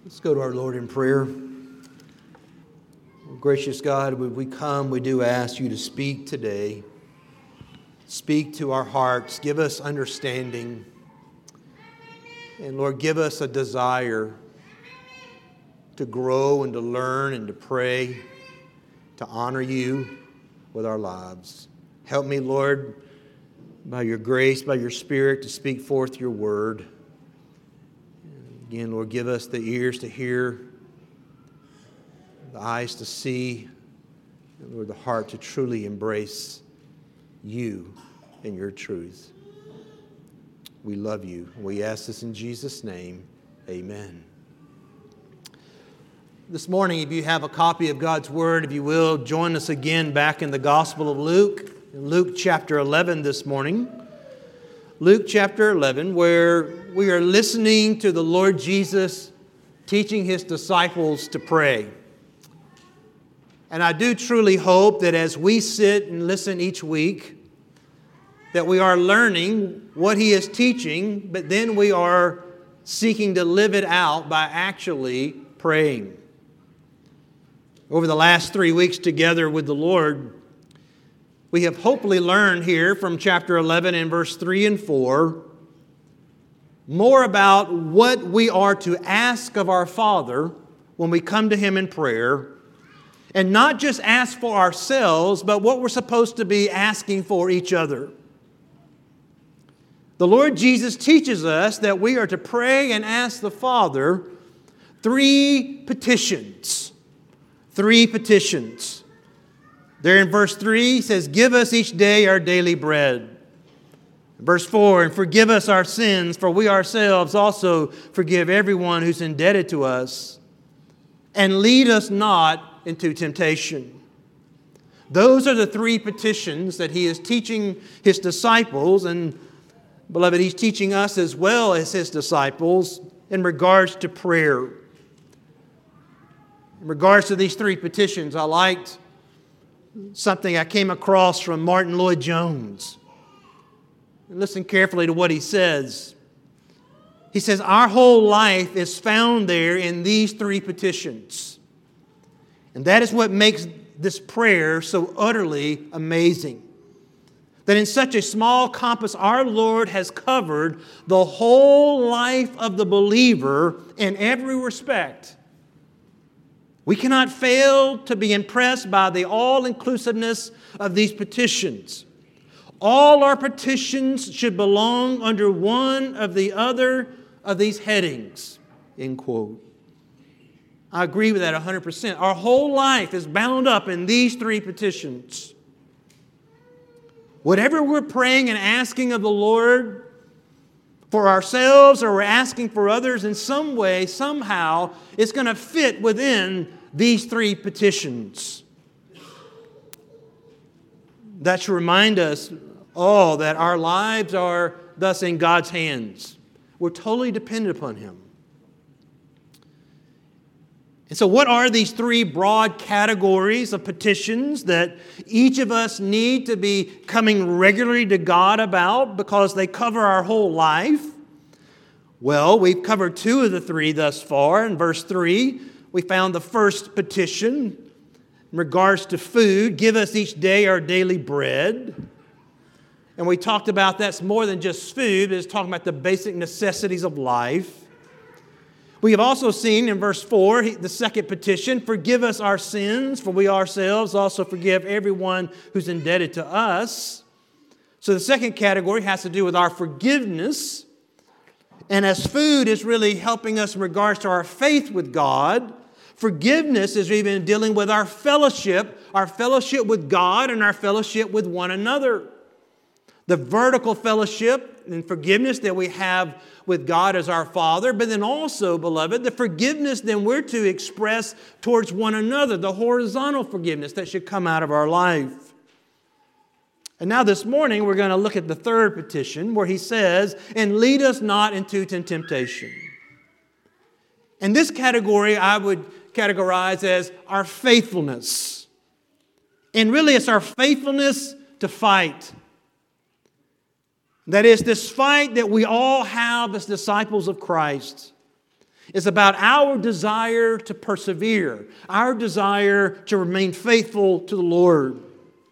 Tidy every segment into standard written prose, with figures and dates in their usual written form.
Let's go to our Lord in prayer. Gracious God, when we come, we do ask you to speak today. Speak to our hearts. Give us understanding. And Lord, give us a desire to grow and to learn and to pray, to honor you with our lives. Help me, Lord, by your grace, by your Spirit, to speak forth your word. Again, Lord, give us the ears to hear, the eyes to see, and Lord, the heart to truly embrace you and your truth. We love you. We ask this in Jesus' name. Amen. This morning, if you have a copy of God's Word, if you will, join us again back in the Gospel of Luke, in Luke chapter 11 this morning. Luke chapter 11, where we are listening to the Lord Jesus teaching His disciples to pray. And I do truly hope that as we sit and listen each week, that we are learning what He is teaching, but then we are seeking to live it out by actually praying. Over the last 3 weeks together with the Lord, we have hopefully learned here from chapter 11 and verse 3 and 4 more about what we are to ask of our Father when we come to Him in prayer, and not just ask for ourselves, but what we're supposed to be asking for each other. The Lord Jesus teaches us that we are to pray and ask the Father three petitions. Three petitions. There in verse 3, He says, "Give us each day our daily bread." Verse 4, "And forgive us our sins, for we ourselves also forgive everyone who's indebted to us. And lead us not into temptation." Those are the three petitions that He is teaching His disciples, and beloved, He's teaching us as well as His disciples in regards to prayer. In regards to these three petitions, I liked something I came across from Martin Lloyd-Jones. Listen carefully to what he says. He says, our whole life is found there in these three petitions. And that is what makes this prayer so utterly amazing. That in such a small compass, our Lord has covered the whole life of the believer in every respect. We cannot fail to be impressed by the all-inclusiveness of these petitions. All our petitions should belong under one of the other of these headings, end quote. I agree with that 100%. Our whole life is bound up in these three petitions. Whatever we're praying and asking of the Lord for ourselves, or we're asking for others in some way, somehow, it's going to fit within these three petitions. That should remind us all that our lives are thus in God's hands. We're totally dependent upon Him. And so what are these three broad categories of petitions that each of us need to be coming regularly to God about because they cover our whole life? Well, we've covered two of the three thus far. In verse 3, we found the first petition in regards to food. Give us each day our daily bread. And we talked about that's more than just food. It's talking about the basic necessities of life. We have also seen in verse 4, the second petition, forgive us our sins, for we ourselves also forgive everyone who's indebted to us. So the second category has to do with our forgiveness. And as food is really helping us in regards to our faith with God, forgiveness is even dealing with our fellowship with God and our fellowship with one another. The vertical fellowship and forgiveness that we have with God as our Father, but then also, beloved, the forgiveness then we're to express towards one another, the horizontal forgiveness that should come out of our life. And now this morning, we're going to look at the third petition where He says, and lead us not into temptation. And this category I would categorize as our faithfulness. And really it's our faithfulness to fight. That is, this fight that we all have as disciples of Christ. It's about our desire to persevere, our desire to remain faithful to the Lord.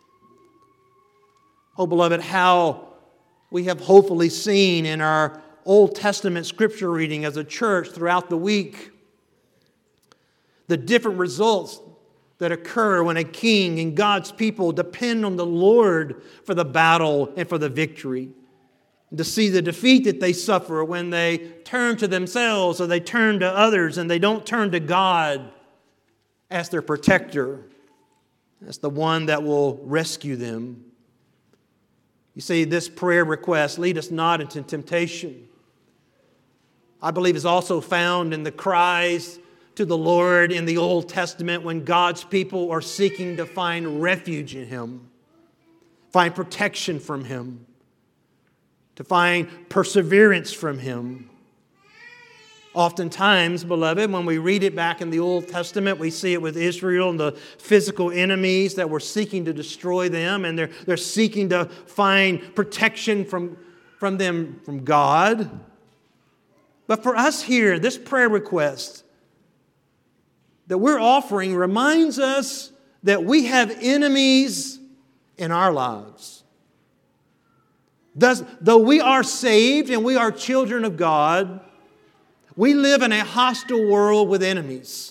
Oh, beloved, how we have hopefully seen in our Old Testament scripture reading as a church throughout the week the different results that occur when a king and God's people depend on the Lord for the battle and for the victory. And to see the defeat that they suffer when they turn to themselves or they turn to others and they don't turn to God as their protector, as the one that will rescue them. You see, this prayer request, lead us not into temptation, I believe is also found in the cries to the Lord in the Old Testament when God's people are seeking to find refuge in Him, find protection from Him, to find perseverance from Him. Oftentimes, beloved, when we read it back in the Old Testament, we see it with Israel and the physical enemies that were seeking to destroy them, and they're seeking to find protection from them, from God. But for us here, this prayer request that we're offering reminds us that we have enemies in our lives. Thus, though we are saved and we are children of God, we live in a hostile world with enemies.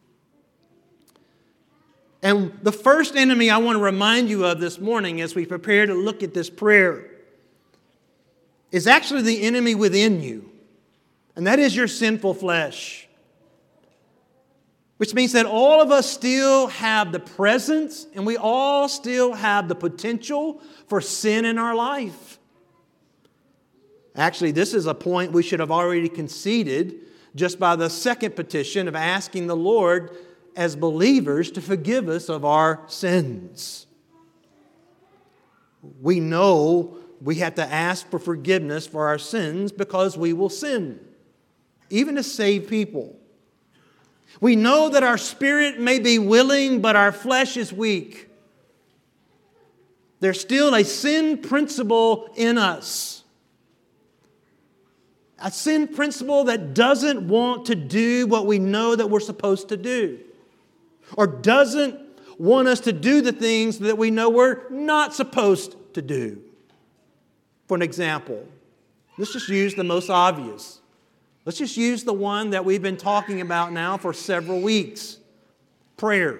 And the first enemy I want to remind you of this morning as we prepare to look at this prayer is actually the enemy within you. And that is your sinful flesh. Which means that all of us still have the presence and we all still have the potential for sin in our life. Actually, this is a point we should have already conceded just by the second petition of asking the Lord as believers to forgive us of our sins. We know we have to ask for forgiveness for our sins because we will sin, even as saved people. We know that our spirit may be willing, but our flesh is weak. There's still a sin principle in us. A sin principle that doesn't want to do what we know that we're supposed to do. Or doesn't want us to do the things that we know we're not supposed to do. For an example, let's just use the most obvious. Let's just use the one that we've been talking about now for several weeks. Prayer.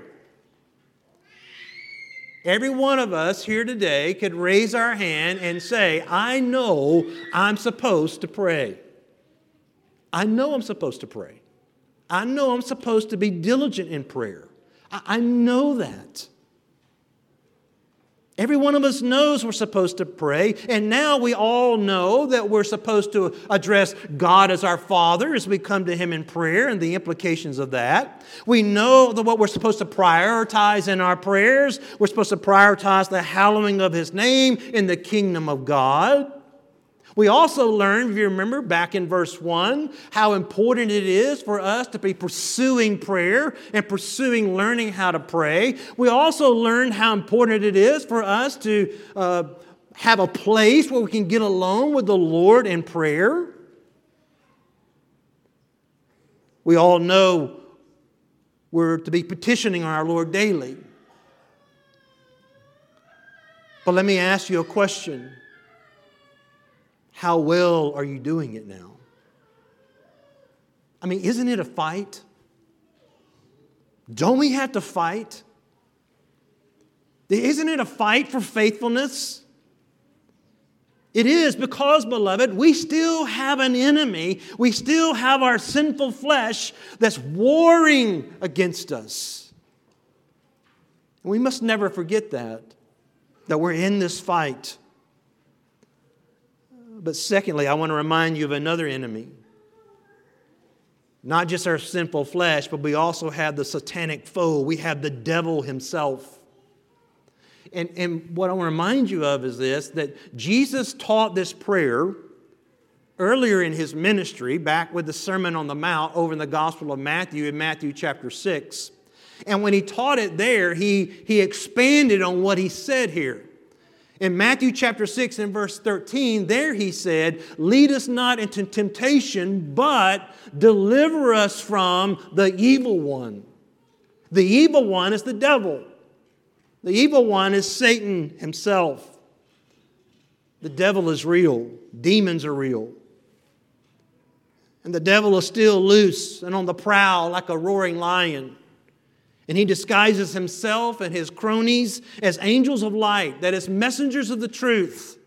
Every one of us here today could raise our hand and say, I know I'm supposed to pray. I know I'm supposed to pray. I know I'm supposed to be diligent in prayer. I know that. Every one of us knows we're supposed to pray, and now we all know that we're supposed to address God as our Father as we come to Him in prayer and the implications of that. We know that what we're supposed to prioritize in our prayers. We're supposed to prioritize the hallowing of His name in the kingdom of God. We also learned, if you remember back in verse 1, how important it is for us to be pursuing prayer and pursuing learning how to pray. We also learned how important it is for us to have a place where we can get alone with the Lord in prayer. We all know we're to be petitioning our Lord daily. But let me ask you a question. How well are you doing it now? I mean, isn't it a fight? Don't we have to fight? Isn't it a fight for faithfulness? It is because, beloved, we still have an enemy. We still have our sinful flesh that's warring against us. And we must never forget that we're in this fight. But secondly, I want to remind you of another enemy. Not just our sinful flesh, but we also have the satanic foe. We have the devil himself. And what I want to remind you of is this, that Jesus taught this prayer earlier in His ministry, back with the Sermon on the Mount over in the Gospel of Matthew, in Matthew chapter 6. And when He taught it there, He expanded on what He said here. In Matthew chapter 6 and verse 13, there he said, lead us not into temptation, but deliver us from the evil one. The evil one is the devil. The evil one is Satan himself. The devil is real. Demons are real. And the devil is still loose and on the prowl like a roaring lion. And he disguises himself and his cronies as angels of light, that is, messengers of the truth.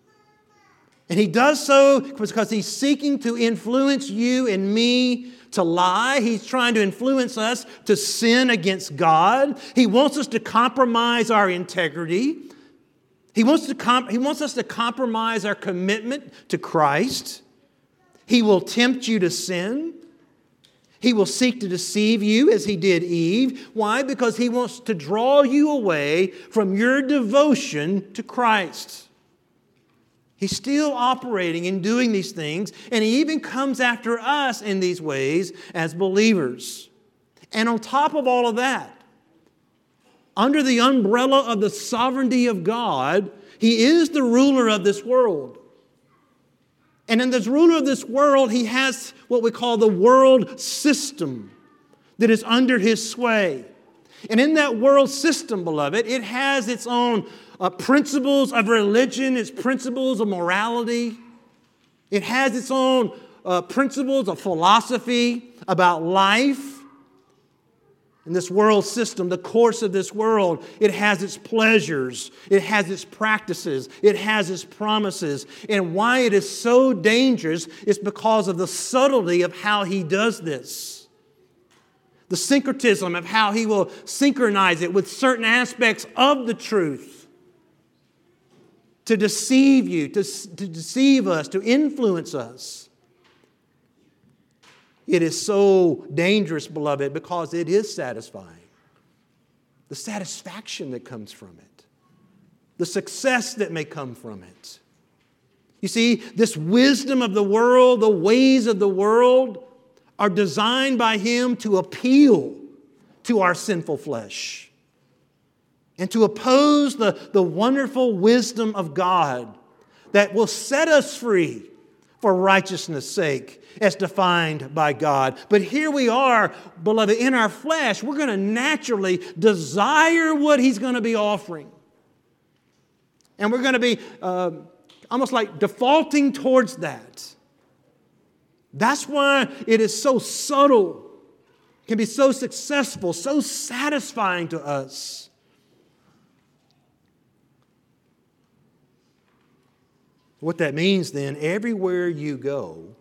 And he does so because he's seeking to influence you and me to lie. He's trying to influence us to sin against God. He wants us to compromise our integrity. He wants us to compromise our commitment to Christ. He will tempt you to sin. He will seek to deceive you as he did Eve. Why? Because he wants to draw you away from your devotion to Christ. He's still operating and doing these things, and he even comes after us in these ways as believers. And on top of all of that, under the umbrella of the sovereignty of God, he is the ruler of this world. And in this ruler of this world, he has what we call the world system that is under his sway. And in that world system, beloved, it has its own principles of religion, its principles of morality. It has its own principles of philosophy about life. In this world system, the course of this world, it has its pleasures, it has its practices, it has its promises. And why it is so dangerous is because of the subtlety of how he does this. The syncretism of how he will synchronize it with certain aspects of the truth to deceive you, to deceive us, to influence us. It is so dangerous, beloved, because it is satisfying. The satisfaction that comes from it. The success that may come from it. You see, this wisdom of the world, the ways of the world, are designed by him to appeal to our sinful flesh and to oppose the wonderful wisdom of God that will set us free for righteousness' sake, as defined by God. But here we are, beloved, in our flesh, we're going to naturally desire what he's going to be offering. And we're going to be almost like defaulting towards that. That's why it is so subtle, can be so successful, so satisfying to us. What that means then, everywhere you go,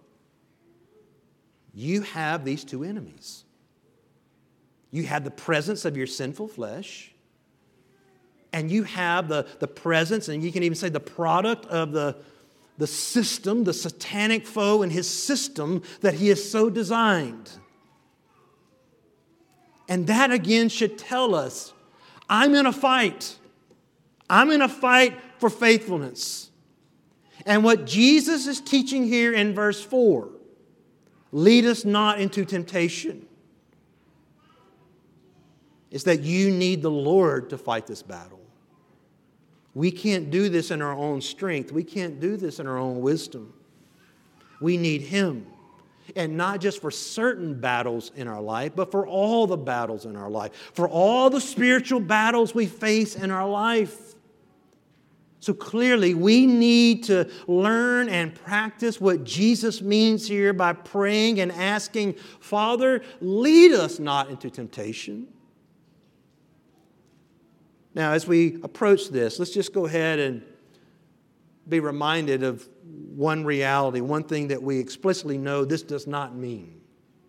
you have these two enemies. You have the presence of your sinful flesh, and you have the presence, and you can even say the product of the system, the satanic foe and his system that he has so designed. And that again should tell us, I'm in a fight. I'm in a fight for faithfulness. And what Jesus is teaching here in verse 4, lead us not into temptation, is that you need the Lord to fight this battle. We can't do this in our own strength. We can't do this in our own wisdom. We need him. And not just for certain battles in our life, but for all the battles in our life. For all the spiritual battles we face in our life. So clearly, we need to learn and practice what Jesus means here by praying and asking, Father, lead us not into temptation. Now, as we approach this, let's just go ahead and be reminded of one reality, one thing that we explicitly know this does not mean.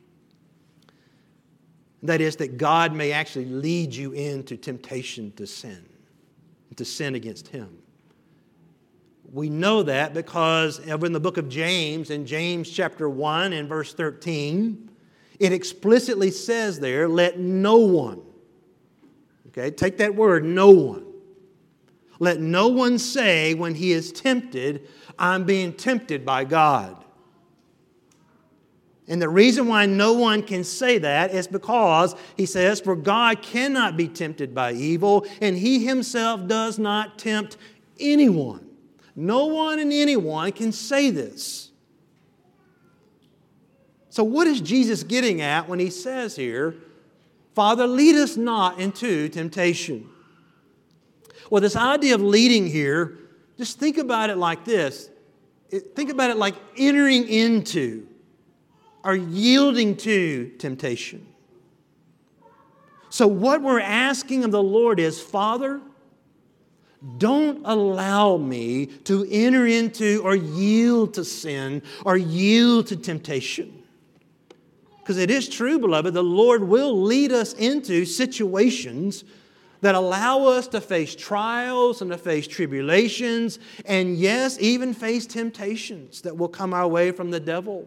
That is that God may actually lead you into temptation to sin against him. We know that because over in the book of James, in James chapter 1 and verse 13, it explicitly says there, let no one, okay, take that word, no one. Let no one say when he is tempted, I'm being tempted by God. And the reason why no one can say that is because, he says, for God cannot be tempted by evil, and he himself does not tempt anyone. No one and anyone can say this. So what is Jesus getting at when he says here, Father, lead us not into temptation? Well, this idea of leading here, just think about it like this. Think about it like entering into or yielding to temptation. So what we're asking of the Lord is, Father, don't allow me to enter into or yield to sin or yield to temptation. Because it is true, beloved, the Lord will lead us into situations that allow us to face trials and to face tribulations and, yes, even face temptations that will come our way from the devil.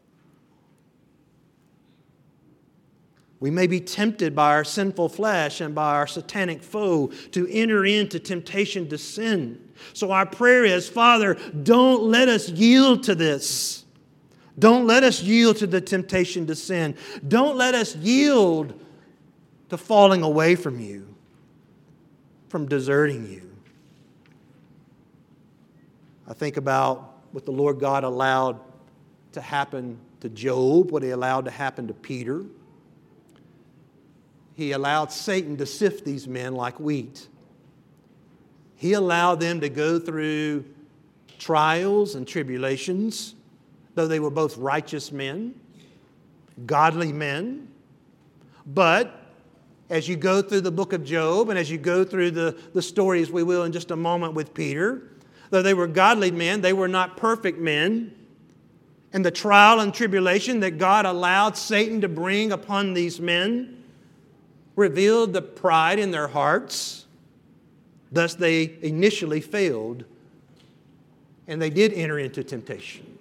We may be tempted by our sinful flesh and by our satanic foe to enter into temptation to sin. So our prayer is, Father, don't let us yield to this. Don't let us yield to the temptation to sin. Don't let us yield to falling away from you, from deserting you. I think about what the Lord God allowed to happen to Job, what He allowed to happen to Peter. He allowed Satan to sift these men like wheat. He allowed them to go through trials and tribulations, though they were both righteous men, godly men. But as you go through the book of Job and as you go through the stories we will in just a moment with Peter, though they were godly men, they were not perfect men. And the trial and tribulation that God allowed Satan to bring upon these men revealed the pride in their hearts. Thus they initially failed, and they did enter into temptation.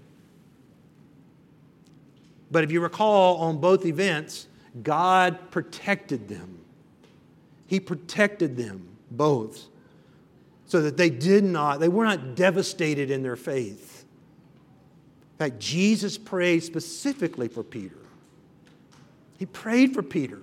But if you recall, on both events, God protected them. He protected them both so that they were not devastated in their faith. In fact, Jesus prayed specifically for Peter. He prayed for Peter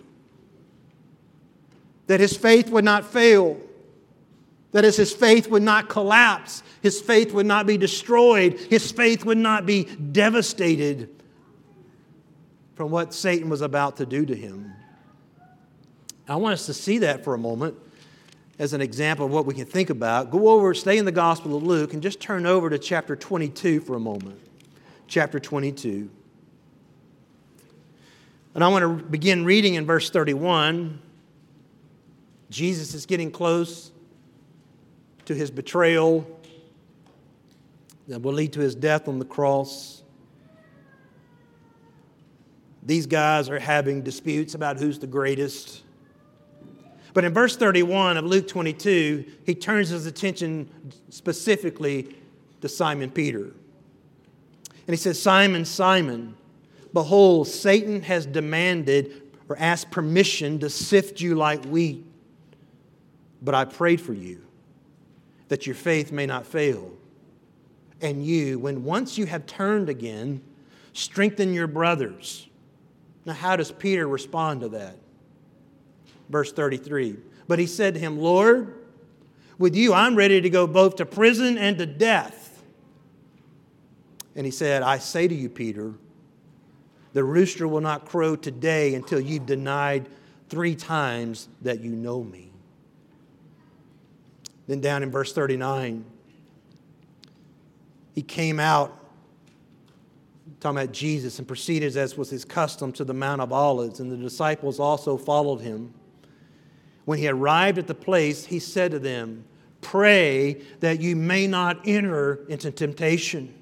that his faith would not fail, that his faith would not collapse, his faith would not be destroyed, his faith would not be devastated from what Satan was about to do to him. I want us to see that for a moment as an example of what we can think about. Go over, stay in the Gospel of Luke, and just turn over to chapter 22 for a moment. Chapter 22. And I want to begin reading in verse 31. Jesus is getting close to his betrayal that will lead to his death on the cross. These guys are having disputes about who's the greatest. But in verse 31 of Luke 22, he turns his attention specifically to Simon Peter. And he says, Simon, Simon, behold, Satan has demanded or asked permission to sift you like wheat. But I prayed for you, that your faith may not fail. And you, when once you have turned again, strengthen your brothers. Now, how does Peter respond to that? Verse 33. But he said to him, Lord, with you I'm ready to go both to prison and to death. And he said, I say to you, Peter, the rooster will not crow today until you've denied 3 times that you know me. Then down in verse 39, he came out, talking about Jesus, and proceeded, as was his custom, to the Mount of Olives, and the disciples also followed him. When he arrived at the place, he said to them, pray that you may not enter into temptation.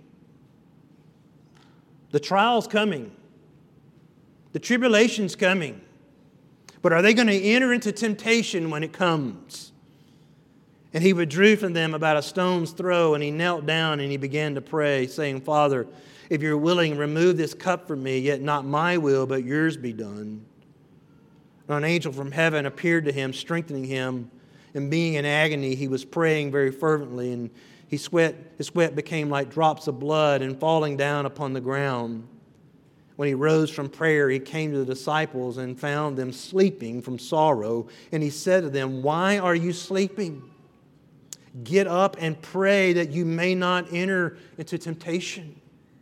The trial's coming. The tribulation's coming. But are they going to enter into temptation when it comes? And he withdrew from them about a stone's throw, and he knelt down and he began to pray, saying, Father, if you're willing, remove this cup from me, yet not my will, but yours be done. And an angel from heaven appeared to him, strengthening him. And being in agony, he was praying very fervently, and his sweat became like drops of blood and falling down upon the ground. When he rose from prayer, he came to the disciples and found them sleeping from sorrow. And he said to them, why are you sleeping? Get up and pray that you may not enter into temptation.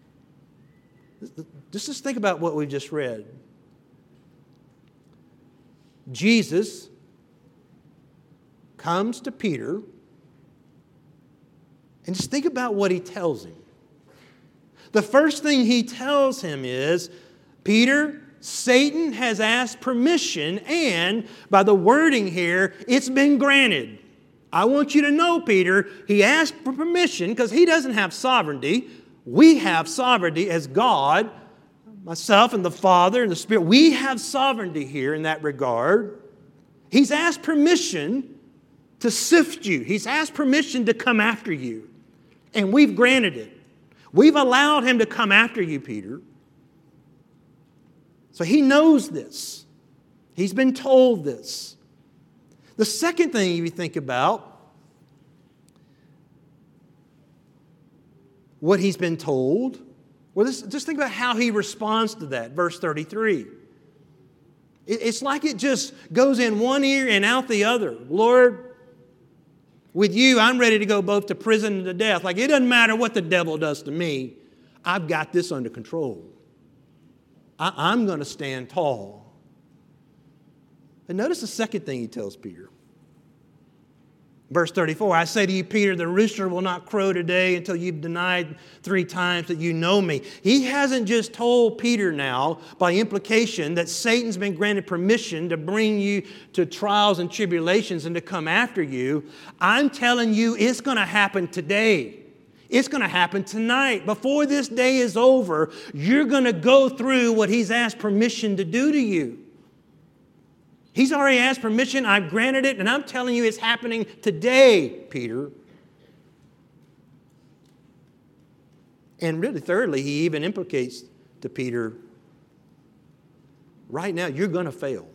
Just think about what we just read. Jesus comes to Peter, and just think about what he tells him. The first thing he tells him is, Peter, Satan has asked permission, and by the wording here, it's been granted. I want you to know, Peter, he asked for permission because he doesn't have sovereignty. We have sovereignty as God, myself and the Father and the Spirit. We have sovereignty here in that regard. He's asked permission to sift you. He's asked permission to come after you. And we've granted it. We've allowed him to come after you, Peter. So he knows this. He's been told this. The second thing you think about, what he's been told, well, just think about how he responds to that. Verse 33. It's like it just goes in one ear and out the other. Lord, with you, I'm ready to go both to prison and to death. Like, it doesn't matter what the devil does to me. I've got this under control. I'm going to stand tall. And notice the second thing he tells Peter. Verse 34, I say to you, Peter, the rooster will not crow today until you've denied 3 times that you know me. He hasn't just told Peter now, by implication, that Satan's been granted permission to bring you to trials and tribulations and to come after you. I'm telling you, it's going to happen today. It's going to happen tonight. Before this day is over, you're going to go through what he's asked permission to do to you. He's already asked permission. I've granted it, and I'm telling you it's happening today, Peter. And really, thirdly, he even implicates to Peter, right now, you're going to fail.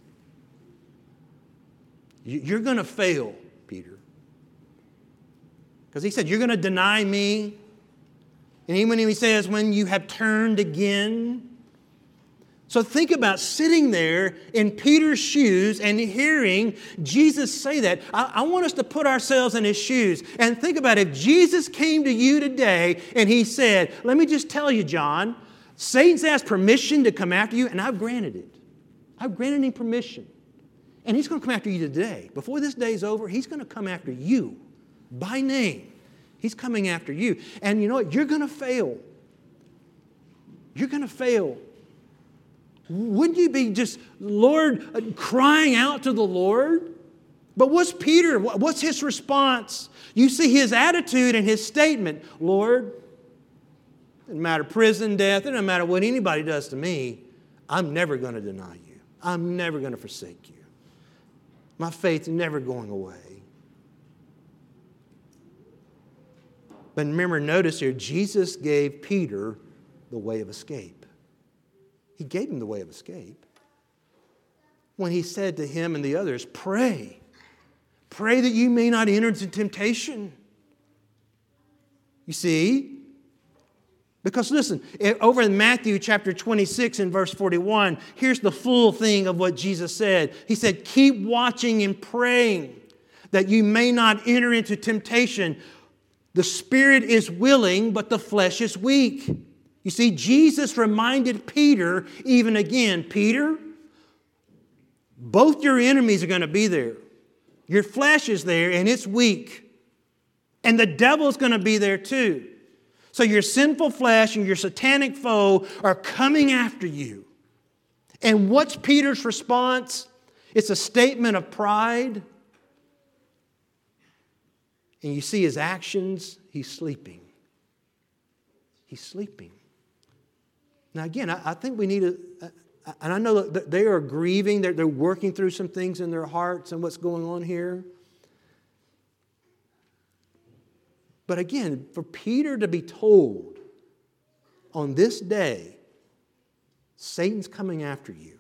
You're going to fail, Peter. Because he said, you're going to deny me. And even when he says, when you have turned again. So think about sitting there in Peter's shoes and hearing Jesus say that. I want us to put ourselves in his shoes and think about if Jesus came to you today and he said, let me just tell you, John, Satan's asked permission to come after you, and I've granted it. I've granted him permission. And he's going to come after you today. Before this day's over, he's going to come after you by name. He's coming after you. And you know what? You're going to fail. You're going to fail. Wouldn't you be just, Lord, crying out to the Lord? But what's Peter? What's his response? You see his attitude and his statement. Lord, it doesn't matter prison, death, it doesn't matter what anybody does to me. I'm never going to deny you. I'm never going to forsake you. My faith's never going away. But remember, notice here, Jesus gave Peter the way of escape. He gave him the way of escape. When he said to him and the others, pray. Pray that you may not enter into temptation. You see? Because listen, over in Matthew chapter 26 and verse 41, here's the full thing of what Jesus said. He said, keep watching and praying that you may not enter into temptation. The spirit is willing, but the flesh is weak. You see, Jesus reminded Peter even again, Peter, both your enemies are going to be there. Your flesh is there and it's weak. And the devil's going to be there too. So your sinful flesh and your satanic foe are coming after you. And what's Peter's response? It's a statement of pride. And you see his actions, he's sleeping. He's sleeping. Now again, I think we need to, and I know that they are grieving, they're working through some things in their hearts and what's going on here. But again, for Peter to be told on this day, Satan's coming after you.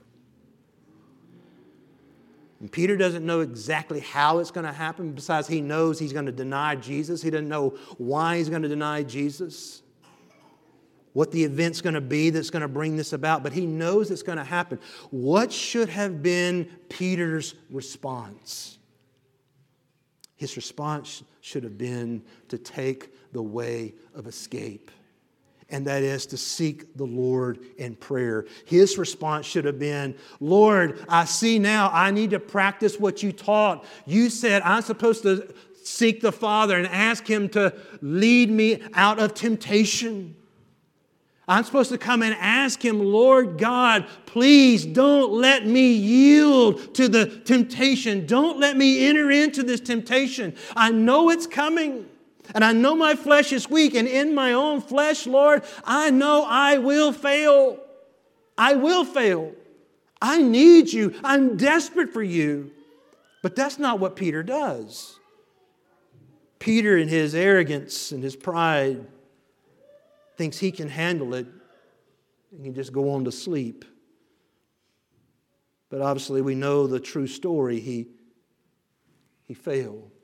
And Peter doesn't know exactly how it's going to happen. Besides, he knows he's going to deny Jesus. He doesn't know why he's going to deny Jesus, what the event's going to be that's going to bring this about. But he knows it's going to happen. What should have been Peter's response? His response should have been to take the way of escape. And that is to seek the Lord in prayer. His response should have been, Lord, I see now I need to practice what you taught. You said I'm supposed to seek the Father and ask Him to lead me out of temptation. I'm supposed to come and ask Him, Lord God, please don't let me yield to the temptation. Don't let me enter into this temptation. I know it's coming. And I know my flesh is weak, and in my own flesh, Lord, I know I will fail. I will fail. I need you. I'm desperate for you. But that's not what Peter does. Peter, in his arrogance and his pride, thinks he can handle it and can just go on to sleep. But obviously we know the true story. He failed.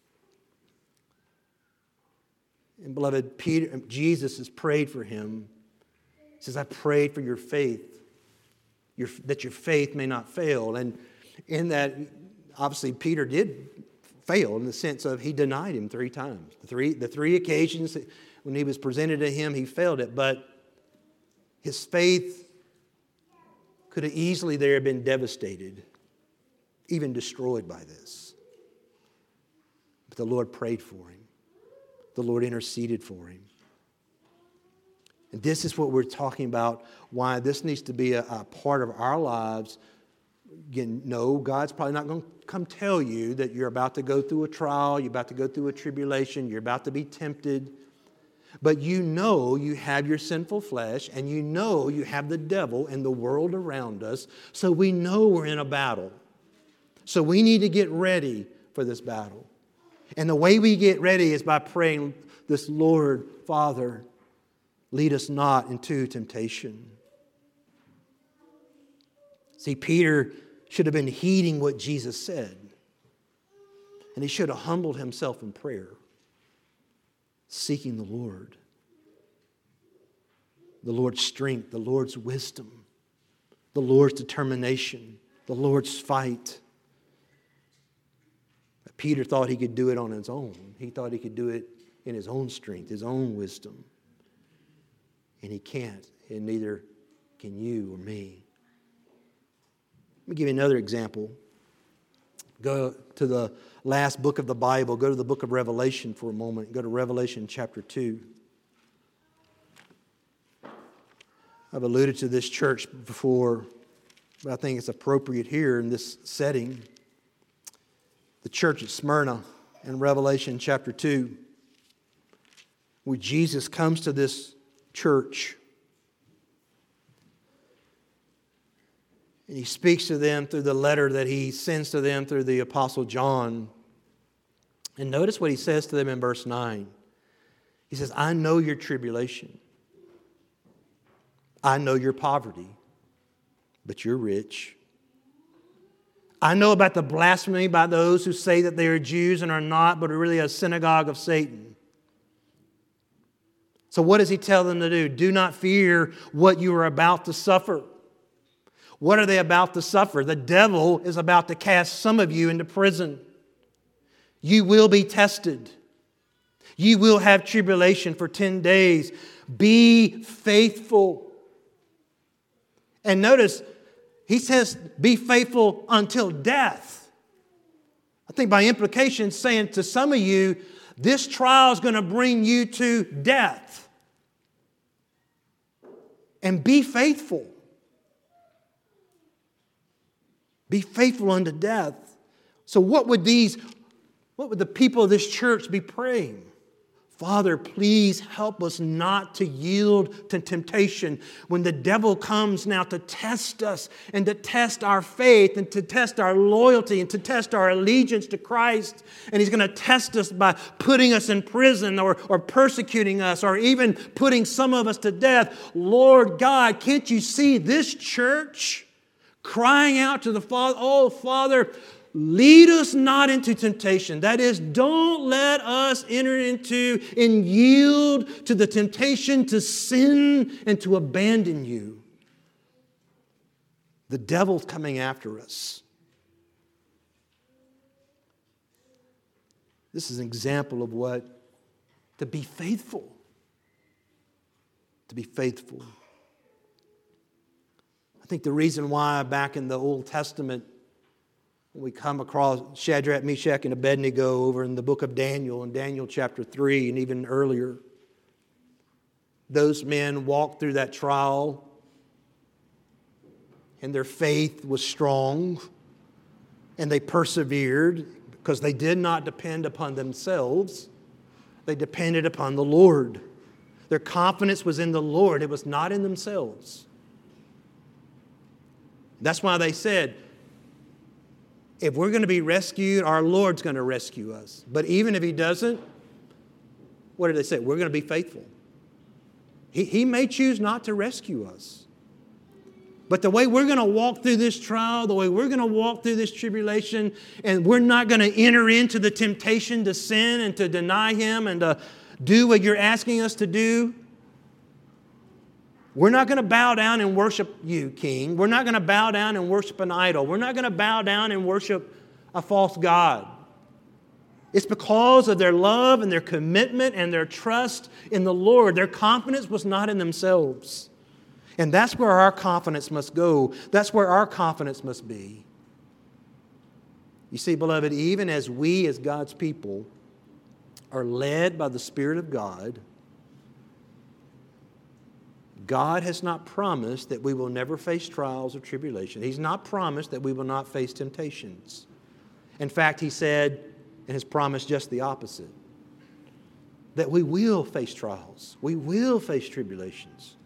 And beloved, Jesus has prayed for him. He says, I prayed for your faith, that your faith may not fail. And in that, obviously, Peter did fail in the sense of he denied Him 3 times. The three occasions when He was presented to Him, he failed it. But his faith could have easily there been devastated, even destroyed by this. But the Lord prayed for him. The Lord interceded for him. And this is what we're talking about, why this needs to be a part of our lives. Again, no, God's probably not going to come tell you that you're about to go through a trial, you're about to go through a tribulation, you're about to be tempted. But you know you have your sinful flesh, and you know you have the devil and the world around us, so we know we're in a battle. So we need to get ready for this battle. And the way we get ready is by praying this, Lord, Father, lead us not into temptation. See, Peter should have been heeding what Jesus said. And he should have humbled himself in prayer, seeking the Lord's strength, the Lord's wisdom, the Lord's determination, the Lord's fight. Peter thought he could do it on his own. He thought he could do it in his own strength, his own wisdom. And he can't, and neither can you or me. Let me give you another example. Go to the last book of the Bible. Go to the book of Revelation for a moment. Go to Revelation chapter 2. I've alluded to this church before, but I think it's appropriate here in this setting. The church at Smyrna in Revelation chapter 2, where Jesus comes to this church and He speaks to them through the letter that He sends to them through the Apostle John. And notice what He says to them in verse 9. He says, I know your tribulation. I know your poverty, but you're rich. I know about the blasphemy by those who say that they are Jews and are not, but are really a synagogue of Satan. So what does He tell them to do? Do not fear what you are about to suffer. What are they about to suffer? The devil is about to cast some of you into prison. You will be tested. You will have tribulation for 10 days. Be faithful. And notice, He says, be faithful until death. I think by implication, saying to some of you, this trial is going to bring you to death. And be faithful. Be faithful unto death. So what would the people of this church be praying? Father, please help us not to yield to temptation when the devil comes now to test us and to test our faith and to test our loyalty and to test our allegiance to Christ. And he's going to test us by putting us in prison or persecuting us or even putting some of us to death. Lord God, can't you see this church crying out to the Father, oh, Father, lead us not into temptation. That is, don't let us enter into and yield to the temptation to sin and to abandon you. The devil's coming after us. This is an example of what? To be faithful. To be faithful. I think the reason why back in the Old Testament, when we come across Shadrach, Meshach, and Abednego over in the book of Daniel, in Daniel chapter 3, and even earlier, those men walked through that trial, and their faith was strong, and they persevered because they did not depend upon themselves. They depended upon the Lord. Their confidence was in the Lord. It was not in themselves. That's why they said, if we're going to be rescued, our Lord's going to rescue us. But even if He doesn't, what did they say? We're going to be faithful. He may choose not to rescue us. But the way we're going to walk through this trial, the way we're going to walk through this tribulation, and we're not going to enter into the temptation to sin and to deny Him and to do what you're asking us to do. We're not going to bow down and worship you, King. We're not going to bow down and worship an idol. We're not going to bow down and worship a false god. It's because of their love and their commitment and their trust in the Lord. Their confidence was not in themselves. And that's where our confidence must go. That's where our confidence must be. You see, beloved, even as we as God's people are led by the Spirit of God, God has not promised that we will never face trials or tribulation. He's not promised that we will not face temptations. In fact, He said and has promised just the opposite, that we will face trials. We will face tribulations.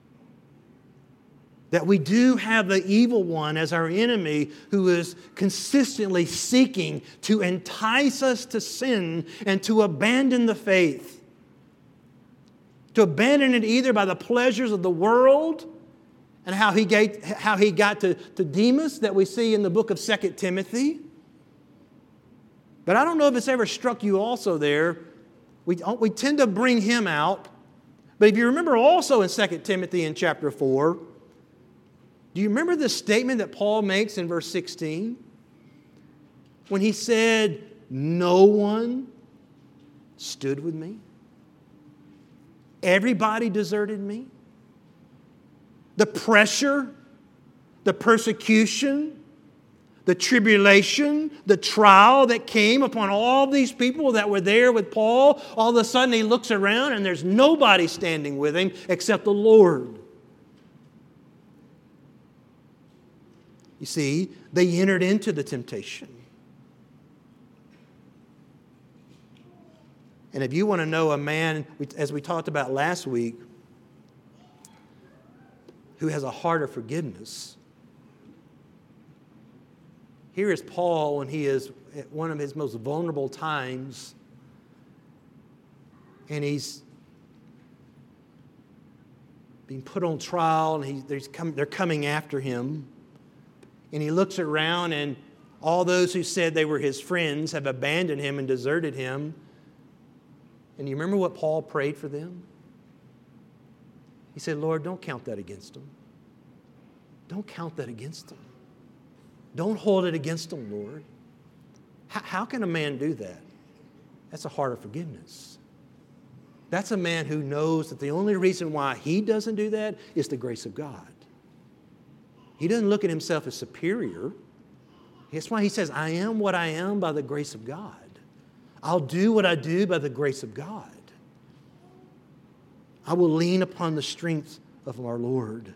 That we do have the evil one as our enemy who is consistently seeking to entice us to sin and to abandon the faith. To abandon it either by the pleasures of the world and how he got to Demas that we see in the book of 2 Timothy. But I don't know if it's ever struck you also there. We tend to bring him out. But if you remember also in 2 Timothy in chapter 4, do you remember the statement that Paul makes in verse 16? When he said, no one stood with me. Everybody deserted me. The pressure, the persecution, the tribulation, the trial that came upon all these people that were there with Paul, all of a sudden he looks around and there's nobody standing with him except the Lord. You see, they entered into the temptation. And if you want to know a man, as we talked about last week, who has a heart of forgiveness, here is Paul when he is at one of his most vulnerable times, and he's being put on trial, and they're coming after him. And he looks around, and all those who said they were his friends have abandoned him and deserted him. And you remember what Paul prayed for them? He said, Lord, don't count that against them. Don't count that against them. Don't hold it against them, Lord. How can a man do that? That's a heart of forgiveness. That's a man who knows that the only reason why he doesn't do that is the grace of God. He doesn't look at himself as superior. That's why he says, I am what I am by the grace of God. I'll do what I do by the grace of God. I will lean upon the strength of our Lord.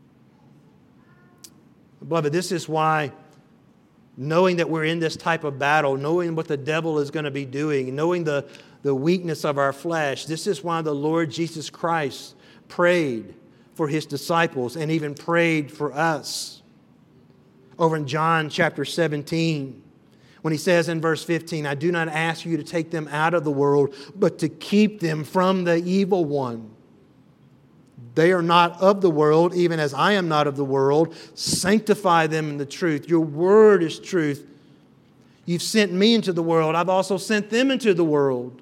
Beloved, this is why knowing that we're in this type of battle, knowing what the devil is going to be doing, knowing the weakness of our flesh, this is why the Lord Jesus Christ prayed for His disciples and even prayed for us. Over in John chapter 17, when He says in verse 15, I do not ask you to take them out of the world, but to keep them from the evil one. They are not of the world, even as I am not of the world. Sanctify them in the truth. Your word is truth. You've sent me into the world. I've also sent them into the world.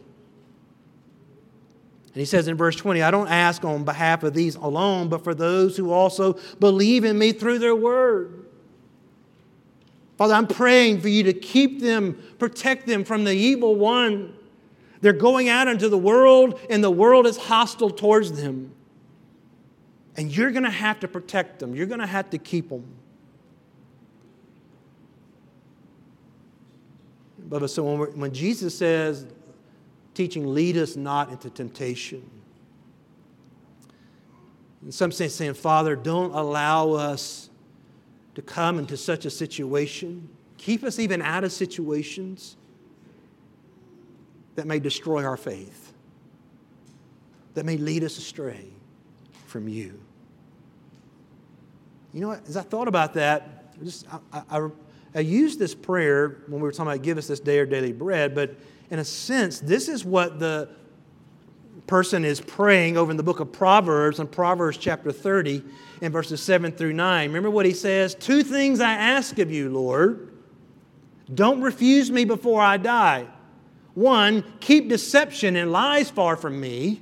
And He says in verse 20, I don't ask on behalf of these alone, but for those who also believe in me through their word. Father, I'm praying for you to keep them, protect them from the evil one. They're going out into the world, and the world is hostile towards them. And you're going to have to protect them. You're going to have to keep them. But so when Jesus says, teaching, lead us not into temptation, in some sense saying, Father, don't allow us to come into such a situation. Keep us even out of situations that may destroy our faith, that may lead us astray from you. You know what? As I thought about that, I used this prayer when we were talking about give us this day our daily bread, but in a sense, this is what the person is praying over in the book of Proverbs, in Proverbs chapter 30, in verses 7 through 9. Remember what he says? 2 things I ask of you, Lord. Don't refuse me before I die. 1, keep deception and lies far from me.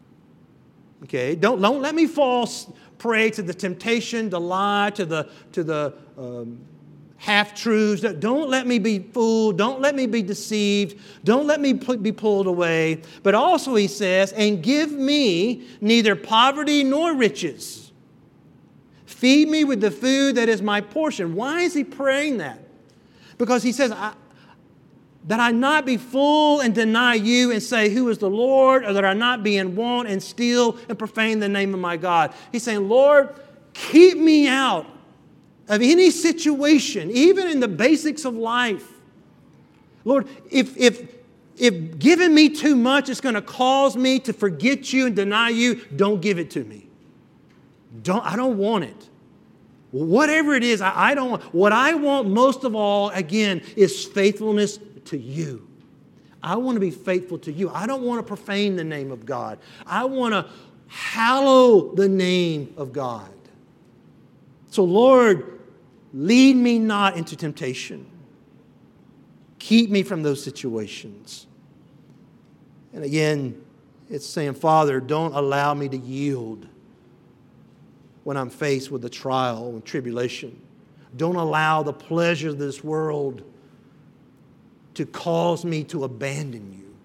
Okay, don't let me fall prey to the temptation, to lie, to the half-truths. Don't let me be fooled. Don't let me be deceived. Don't let me be pulled away. But also he says, and give me neither poverty nor riches. Feed me with the food that is my portion. Why is he praying that? Because he says, that I not be full and deny you and say, who is the Lord? Or that I not be in want and steal and profane the name of my God. He's saying, Lord, keep me out of any situation, even in the basics of life. Lord, if giving me too much is going to cause me to forget you and deny you, don't give it to me. I don't want it. Whatever it is, I don't want. What I want most of all, again, is faithfulness to you. I want to be faithful to you. I don't want to profane the name of God. I want to hallow the name of God. So, Lord, lead me not into temptation. Keep me from those situations. And again, it's saying, Father, don't allow me to yield when I'm faced with a trial and tribulation. Don't allow the pleasures of this world to cause me to abandon you.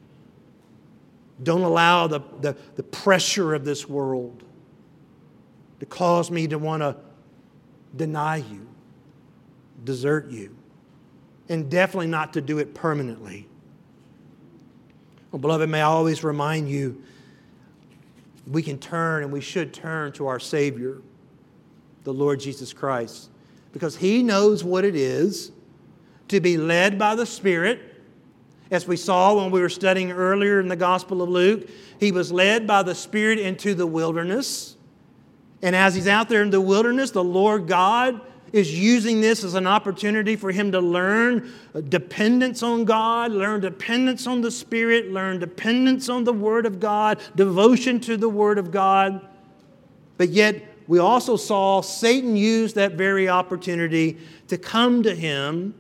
Don't allow the pressure of this world to cause me to want to deny you, desert you, and definitely not to do it permanently. Well, beloved, may I always remind you, we can turn and we should turn to our Savior, the Lord Jesus Christ, because He knows what it is to be led by the Spirit. As we saw when we were studying earlier in the Gospel of Luke, He was led by the Spirit into the wilderness. And as He's out there in the wilderness, the Lord God is using this as an opportunity for Him to learn dependence on God, learn dependence on the Spirit, learn dependence on the Word of God, devotion to the Word of God. But yet, we also saw Satan use that very opportunity to come to Him,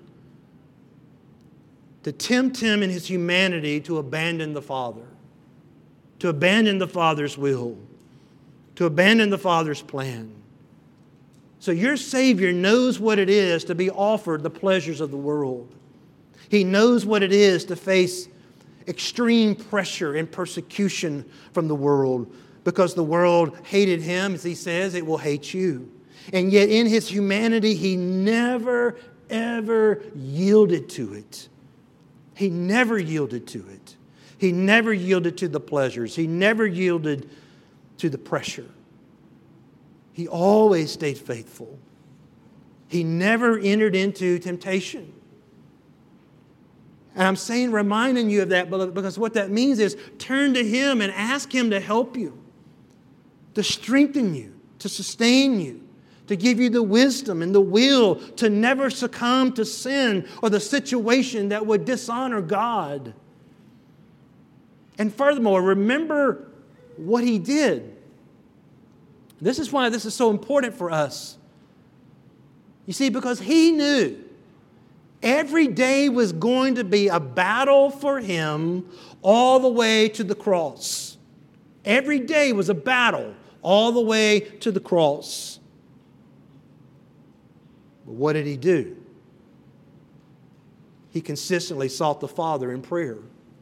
to tempt Him in His humanity to abandon the Father, to abandon the Father's will, to abandon the Father's plan. So your Savior knows what it is to be offered the pleasures of the world. He knows what it is to face extreme pressure and persecution from the world, because the world hated Him, as He says, it will hate you. And yet in His humanity, He never, ever yielded to it. He never yielded to it. He never yielded to the pleasures. He never yielded to the pressure. He always stayed faithful. He never entered into temptation. And I'm saying, reminding you of that, because what that means is turn to Him and ask Him to help you, to strengthen you, to sustain you, to give you the wisdom and the will to never succumb to sin or the situation that would dishonor God. And furthermore, remember what He did. This is why this is so important for us. You see, because He knew every day was going to be a battle for Him all the way to the cross. Every day was a battle all the way to the cross. But what did He do? He consistently sought the Father in prayer.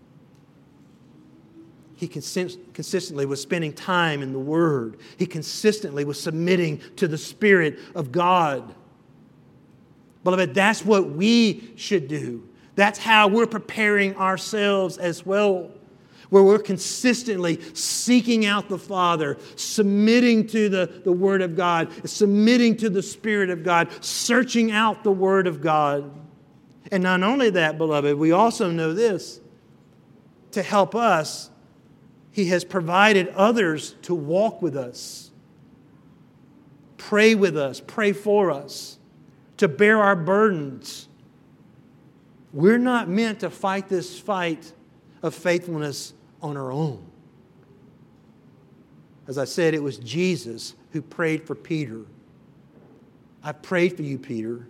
He consistently was spending time in the Word. He consistently was submitting to the Spirit of God. Beloved, that's what we should do. That's how we're preparing ourselves as well, where we're consistently seeking out the Father, submitting to the Word of God, submitting to the Spirit of God, searching out the Word of God. And not only that, beloved, we also know this. To help us, He has provided others to walk with us, pray with us, pray for us, to bear our burdens. We're not meant to fight this fight of faithfulness on our own. As I said, it was Jesus who prayed for Peter. I prayed for you, Peter.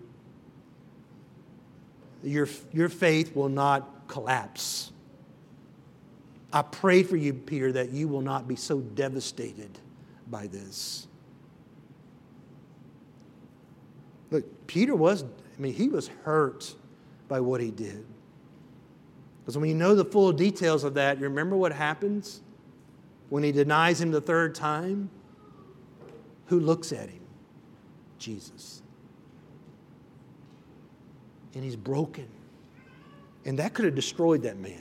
Your faith will not collapse. I pray for you, Peter, that you will not be so devastated by this. Look, Peter he was hurt by what he did. Because when you know the full details of that, you remember what happens when he denies him the third time? Who looks at him? Jesus. And he's broken. And that could have destroyed that man.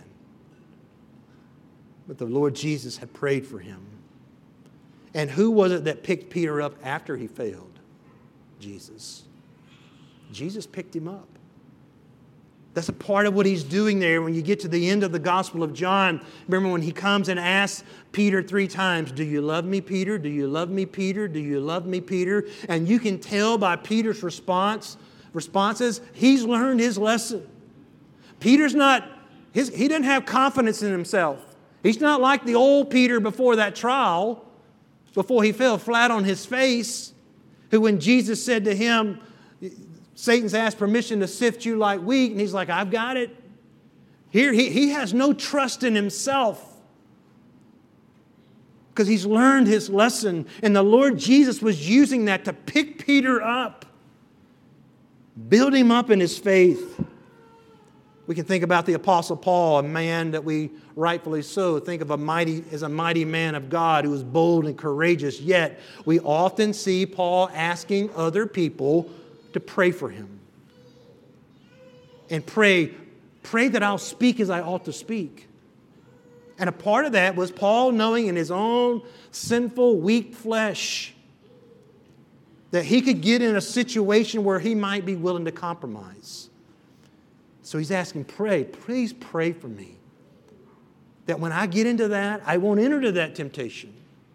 But the Lord Jesus had prayed for him. And who was it that picked Peter up after he failed? Jesus. Jesus picked him up. That's a part of what he's doing there when you get to the end of the Gospel of John. Remember when he comes and asks Peter 3 times, "Do you love me, Peter? Do you love me, Peter? Do you love me, Peter?" And you can tell by Peter's responses, he's learned his lesson. He doesn't have confidence in himself. He's not like the old Peter before that trial, before he fell flat on his face, who when Jesus said to him, Satan's asked permission to sift you like wheat, and he's like, "I've got it." Here, he has no trust in himself because he's learned his lesson. And the Lord Jesus was using that to pick Peter up, build him up in his faith. We can think about the Apostle Paul, a man that we rightfully so think of as a mighty man of God who was bold and courageous. Yet we often see Paul asking other people to pray for him. And pray that I'll speak as I ought to speak. And a part of that was Paul knowing in his own sinful, weak flesh that he could get in a situation where he might be willing to compromise. So he's asking, please pray for me. That when I get into that, I won't enter into that temptation.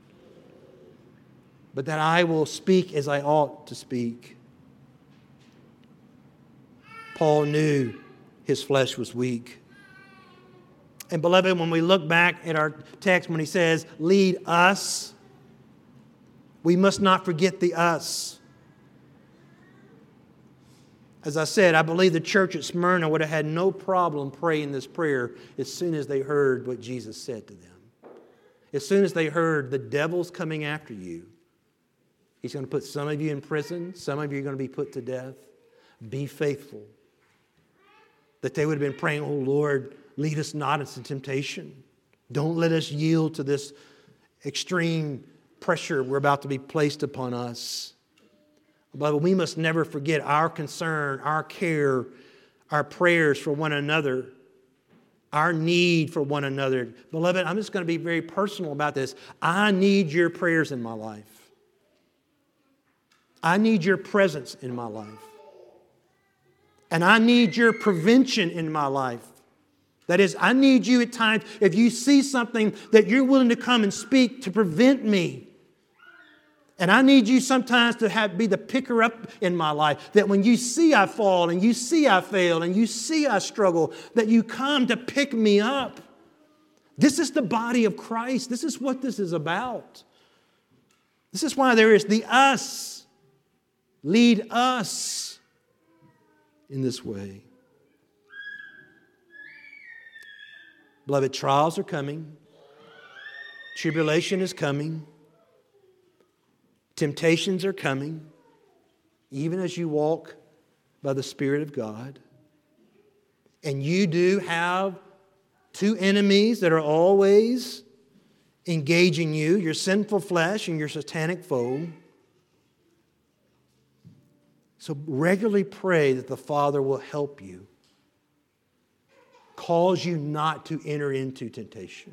But that I will speak as I ought to speak. Paul knew his flesh was weak. And beloved, when we look back at our text when he says, "Lead us," we must not forget the us. As I said, I believe the church at Smyrna would have had no problem praying this prayer as soon as they heard what Jesus said to them. As soon as they heard the devil's coming after you. He's going to put some of you in prison. Some of you are going to be put to death. Be faithful. That they would have been praying, "Oh Lord, lead us not into temptation. Don't let us yield to this extreme pressure we're about to be placed upon us." But we must never forget our concern, our care, our prayers for one another, our need for one another. Beloved, I'm just going to be very personal about this. I need your prayers in my life. I need your presence in my life. And I need your prevention in my life. That is, I need you at times, if you see something, that you're willing to come and speak to prevent me. And I need you sometimes to be the picker up in my life. That when you see I fall and you see I fail and you see I struggle, that you come to pick me up. This is the body of Christ. This is what this is about. This is why there is the us. Lead us in this way. Beloved, trials are coming. Tribulation is coming. Temptations are coming, even as you walk by the Spirit of God. and you do have two enemies that are always engaging you, your sinful flesh and your satanic foe. So regularly pray that the Father will help you, cause you not to enter into temptation.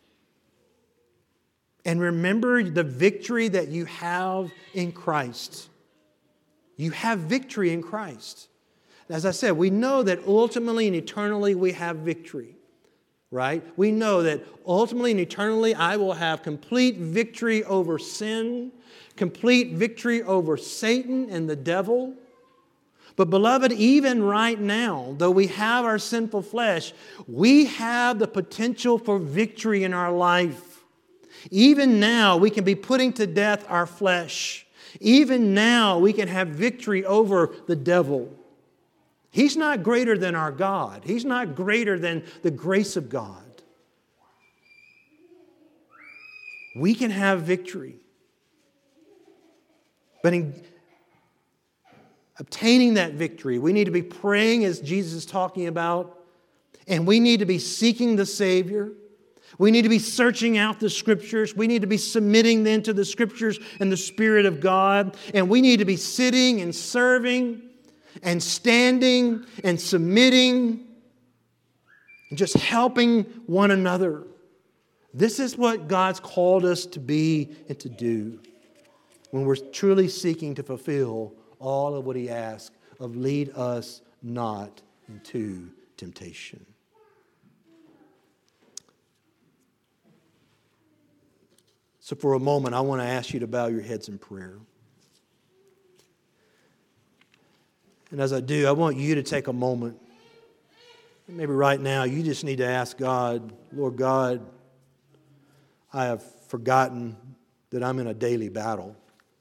And remember the victory that you have in Christ. You have victory in Christ. As I said, we know that ultimately and eternally we have victory, right? We know that ultimately and eternally I will have complete victory over sin, complete victory over Satan and the devil. But beloved, even right now, though we have our sinful flesh, we have the potential for victory in our life. Even now, we can be putting to death our flesh. Even now, we can have victory over the devil. He's not greater than our God. He's not greater than the grace of God. We can have victory. But in obtaining that victory, we need to be praying as Jesus is talking about, and we need to be seeking the Savior. We need to be searching out the Scriptures. We need to be submitting then to the Scriptures and the Spirit of God. And we need to be sitting and serving and standing and submitting and just helping one another. This is what God's called us to be and to do when we're truly seeking to fulfill all of what He asks of lead us not into temptation. So for a moment, I want to ask you to bow your heads in prayer. And as I do, I want you to take a moment. Maybe right now, you just need to ask God, Lord God, I have forgotten that I'm in a daily battle.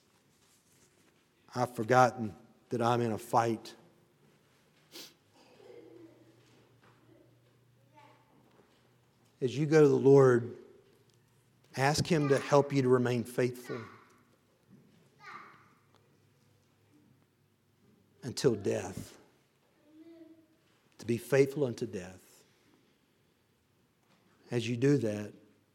I've forgotten that I'm in a fight. As you go to the Lord, ask Him to help you to remain faithful until death. To be faithful unto death. As you do that,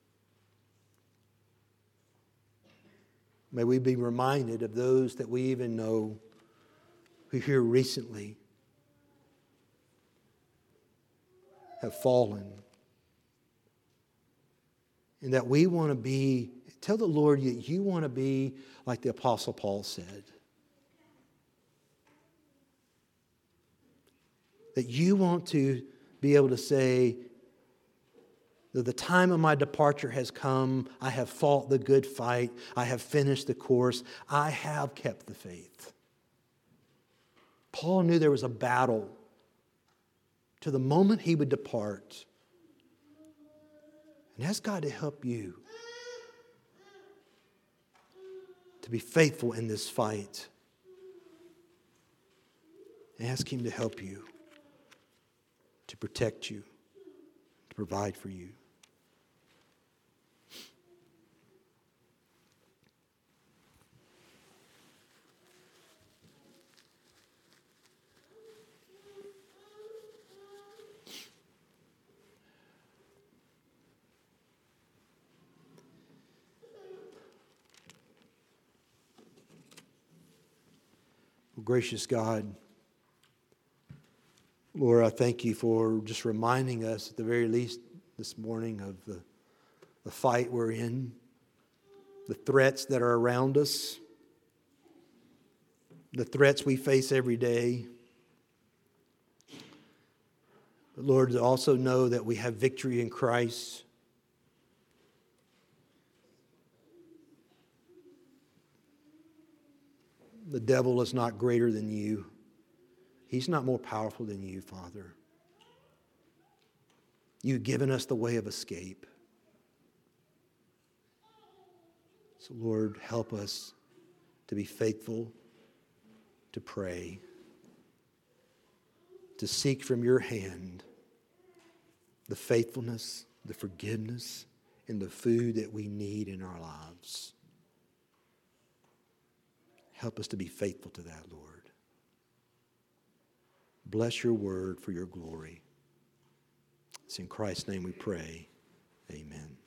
may we be reminded of those that we even know who here recently have fallen. And that we want to be, tell the Lord that you want to be like the Apostle Paul said. That you want to be able to say that the time of my departure has come. I have fought the good fight. I have finished the course. I have kept the faith. Paul knew there was a battle to the moment he would depart. And ask God to help you to be faithful in this fight. And ask Him to help you, to protect you, to provide for you. Gracious God, Lord, I thank you for just reminding us at the very least this morning of the fight we're in, the threats that are around us, the threats we face every day. But Lord, to also know that we have victory in Christ. The devil is not greater than you. He's not more powerful than you, Father. You've given us the way of escape. So, Lord, help us to be faithful, to pray, to seek from your hand the faithfulness, the forgiveness, and the food that we need in our lives. Help us to be faithful to that, Lord. Bless your word for your glory. It's in Christ's name we pray. Amen.